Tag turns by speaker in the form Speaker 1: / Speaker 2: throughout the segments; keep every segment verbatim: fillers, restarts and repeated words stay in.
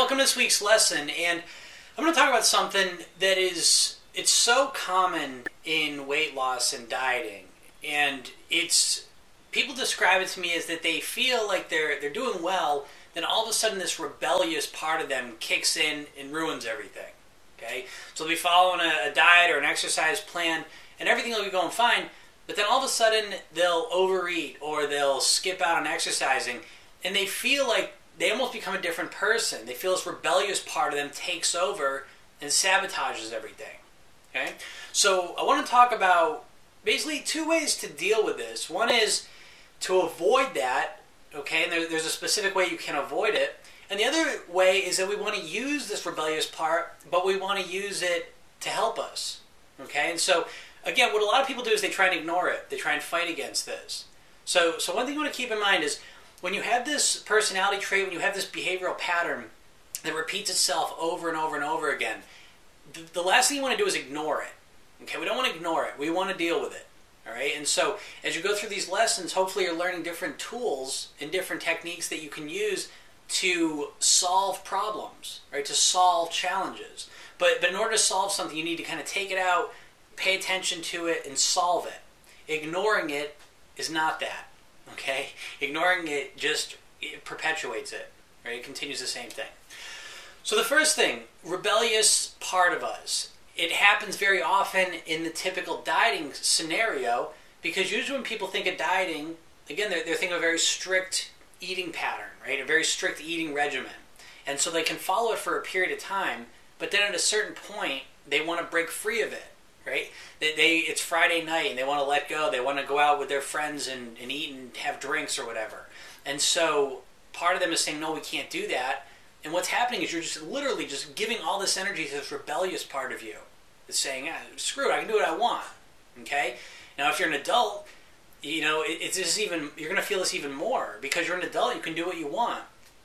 Speaker 1: welcome to this week's lesson, and I'm going to talk about something that is, it's so common in weight loss and dieting, and it's, people describe it to me as that they feel like they're, they're doing well, then all of a sudden this rebellious part of them kicks in and ruins everything, okay? So they'll be following a, a diet or an exercise plan, and everything will be going fine, but then all of a sudden they'll overeat or they'll skip out on exercising, and they feel like they almost become a different person. They feel this rebellious part of them takes over and sabotages everything. Okay? So I want to talk about basically two ways to deal with this. One is to avoid that, okay, and there, there's a specific way you can avoid it. And the other way is that we want to use this rebellious part, but we want to use it to help us. Okay? And so, again, what a lot of people do is they try and ignore it. They try and fight against this. So, so one thing you want to keep in mind is when you have this personality trait, when you have this behavioral pattern that repeats itself over and over and over again, the, the last thing you want to do is ignore it. Okay, we don't want to ignore it. We want to deal with it. All right, and so as you go through these lessons, hopefully you're learning different tools and different techniques that you can use to solve problems, right? To solve challenges. But but in order to solve something, you need to kind of take it out, pay attention to it, and solve it. Ignoring it is not that. Okay? Ignoring it just it perpetuates it. Right? It continues the same thing. So the first thing, rebellious part of us. It happens very often in the typical dieting scenario because usually when people think of dieting, again, they're, they're thinking of a very strict eating pattern, right? A very strict eating regimen. And so they can follow it for a period of time, but then at a certain point, they want to break free of it. Right? They, they it's Friday night and they want to let go. They want to go out with their friends and, and eat and have drinks or whatever. And so part of them is saying, no, we can't do that. And what's happening is you're just literally just giving all this energy to this rebellious part of you. It's saying, ah, screw it, I can do what I want. Okay? Now, if you're an adult, you know, it, it's just even, you're going to feel this even more because you're an adult, you can do what you want.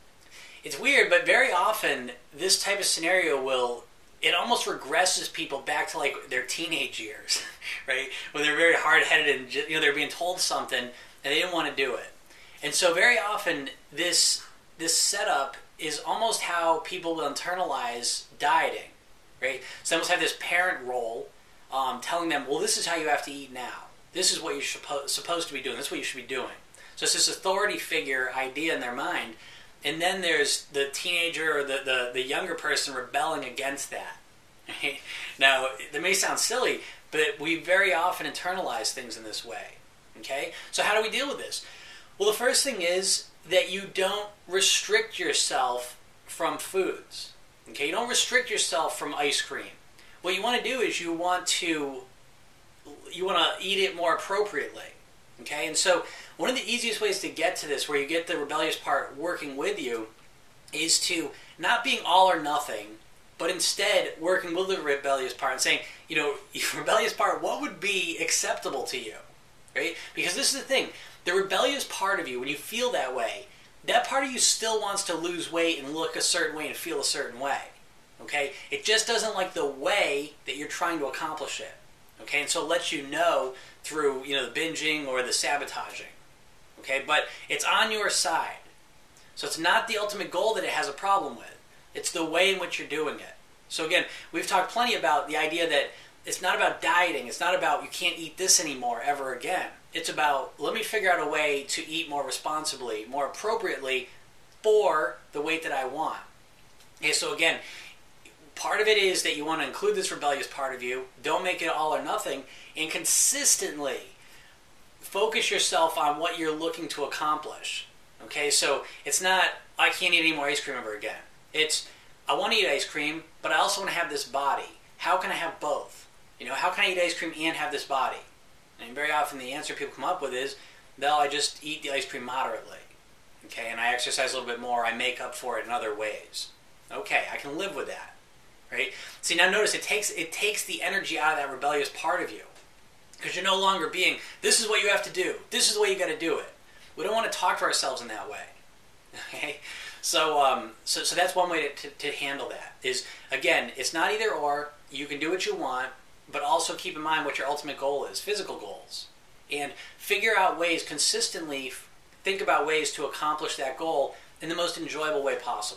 Speaker 1: It's weird, but very often this type of scenario will it almost regresses people back to like their teenage years, right? When they're very hard-headed and you know they're being told something and they didn't want to do it. And so very often this this setup is almost how people will internalize dieting, right? So they almost have this parent role um, telling them, well, this is how you have to eat now. This is what you're suppo- supposed to be doing. This is what you should be doing. So it's this authority figure idea in their mind. And then there's the teenager or the, the, the younger person rebelling against that. Right? Now, it may sound silly, but we very often internalize things in this way. Okay? So how do we deal with this? Well, the first thing is that you don't restrict yourself from foods. Okay? You don't restrict yourself from ice cream. What you want to do is you want to you want to eat it more appropriately. Okay, and so one of the easiest ways to get to this, where you get the rebellious part working with you, is to not being all or nothing, but instead working with the rebellious part and saying, you know, rebellious part, what would be acceptable to you, right? Because this is the thing, the rebellious part of you, when you feel that way, that part of you still wants to lose weight and look a certain way and feel a certain way, okay? It just doesn't like the way that you're trying to accomplish it. Okay, and so it lets you know through, you know, the binging or the sabotaging. Okay, but it's on your side. So it's not the ultimate goal that it has a problem with. It's the way in which you're doing it. So again, we've talked plenty about the idea that it's not about dieting. It's not about you can't eat this anymore ever again. It's about let me figure out a way to eat more responsibly, more appropriately for the weight that I want. Okay, so again, part of it is that you want to include this rebellious part of you. Don't make it all or nothing. And consistently focus yourself on what you're looking to accomplish. Okay, so it's not, I can't eat any more ice cream ever again. It's, I want to eat ice cream, but I also want to have this body. How can I have both? You know, how can I eat ice cream and have this body? And very often the answer people come up with is, well, I just eat the ice cream moderately. Okay, and I exercise a little bit more. I make up for it in other ways. Okay, I can live with that. Right? See, now notice it takes it takes the energy out of that rebellious part of you. Because you're no longer being, this is what you have to do. This is the way you got to do it. We don't want to talk to ourselves in that way. Okay? So, um, so, so that's one way to, to, to handle that. Is, again, it's not either or. You can do what you want, but also keep in mind what your ultimate goal is, physical goals. And figure out ways, consistently think about ways to accomplish that goal in the most enjoyable way possible.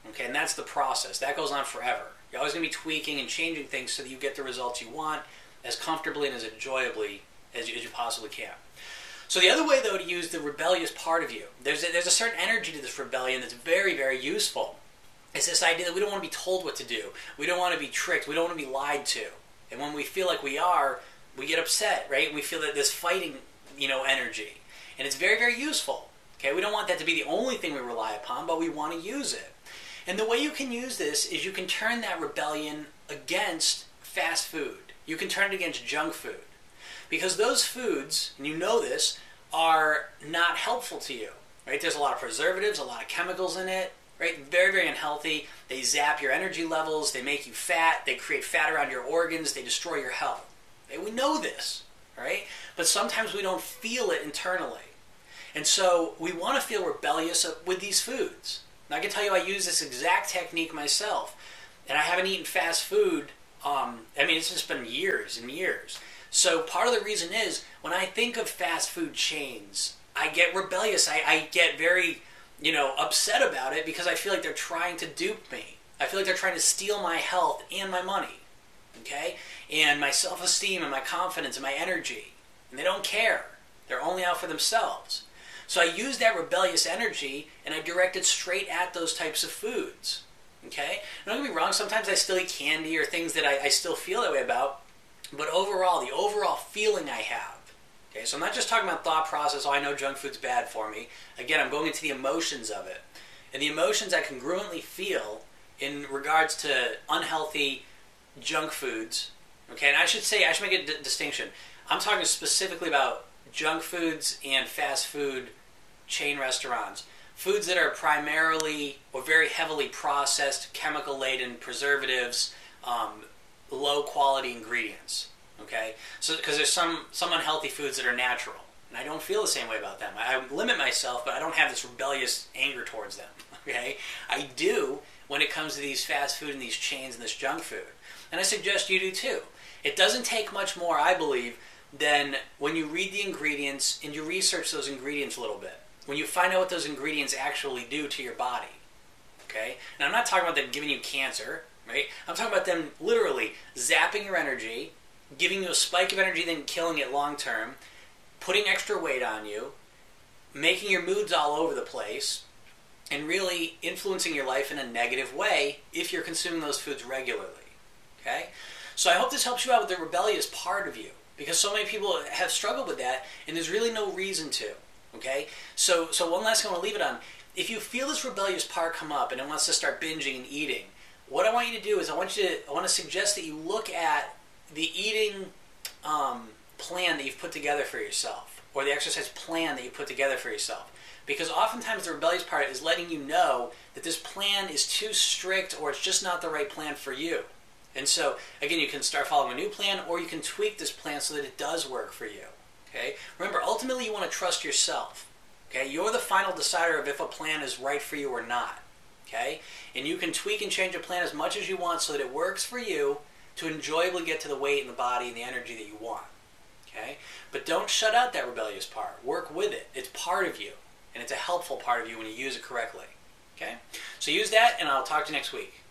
Speaker 1: Okay, and that's the process. That goes on forever. You're always going to be tweaking and changing things so that you get the results you want as comfortably and as enjoyably as you, as you possibly can. So the other way, though, to use the rebellious part of you, there's a, there's a certain energy to this rebellion that's very, very useful. It's this idea that we don't want to be told what to do. We don't want to be tricked. We don't want to be lied to. And when we feel like we are, we get upset, right? We feel that this fighting, you know, energy. And it's very, very useful. Okay, we don't want that to be the only thing we rely upon, but we want to use it. And the way you can use this is you can turn that rebellion against fast food. You can turn it against junk food. Because those foods, and you know this, are not helpful to you. Right? There's a lot of preservatives, a lot of chemicals in it. Right? Very, very unhealthy. They zap your energy levels. They make you fat. They create fat around your organs. They destroy your health. Okay? We know this. Right? But sometimes we don't feel it internally. And so we want to feel rebellious with these foods. Now I can tell you I use this exact technique myself. And I haven't eaten fast food. Um, I mean, it's just been years and years. So part of the reason is when I think of fast food chains, I get rebellious. I, I get very... you know, upset about it because I feel like they're trying to dupe me. I feel like they're trying to steal my health and my money, okay? And my self-esteem and my confidence and my energy. And they don't care. They're only out for themselves. So I use that rebellious energy and I direct it straight at those types of foods, okay? Don't get me wrong, sometimes I still eat candy or things that I, I still feel that way about, but overall, the overall feeling I have, okay, so I'm not just talking about thought process, oh, I know junk food's bad for me. Again, I'm going into the emotions of it. And the emotions I congruently feel in regards to unhealthy junk foods, okay, and I should say, I should make a d- distinction. I'm talking specifically about junk foods and fast food chain restaurants. Foods that are primarily or very heavily processed, chemical-laden, preservatives, um, low-quality ingredients. Okay, so because there's some some unhealthy foods that are natural, and I don't feel the same way about them. I limit myself, but I don't have this rebellious anger towards them. Okay, I do when it comes to these fast food and these chains and this junk food, and I suggest you do too. It doesn't take much more, I believe, than when you read the ingredients and you research those ingredients a little bit. When you find out what those ingredients actually do to your body. Okay, and I'm not talking about them giving you cancer, right? I'm talking about them literally zapping your energy, giving you a spike of energy, then killing it long term, putting extra weight on you, making your moods all over the place, and really influencing your life in a negative way if you're consuming those foods regularly. Okay? So I hope this helps you out with the rebellious part of you, because so many people have struggled with that, and there's really no reason to. Okay? So, so one last thing I want to leave it on. If you feel this rebellious part come up and it wants to start binging and eating, what I want you to do is I want you to I want to suggest that you look at the eating um, plan that you've put together for yourself, or the exercise plan that you put together for yourself. Because oftentimes the rebellious part is letting you know that this plan is too strict or it's just not the right plan for you. And so, again, you can start following a new plan, or you can tweak this plan so that it does work for you. Okay? Remember, ultimately you want to trust yourself. Okay? You're the final decider of if a plan is right for you or not. Okay? And you can tweak and change a plan as much as you want so that it works for you, to enjoyably get to the weight and the body and the energy that you want. Okay? But don't shut out that rebellious part. Work with it. It's part of you. And it's a helpful part of you when you use it correctly. Okay? So use that, and I'll talk to you next week.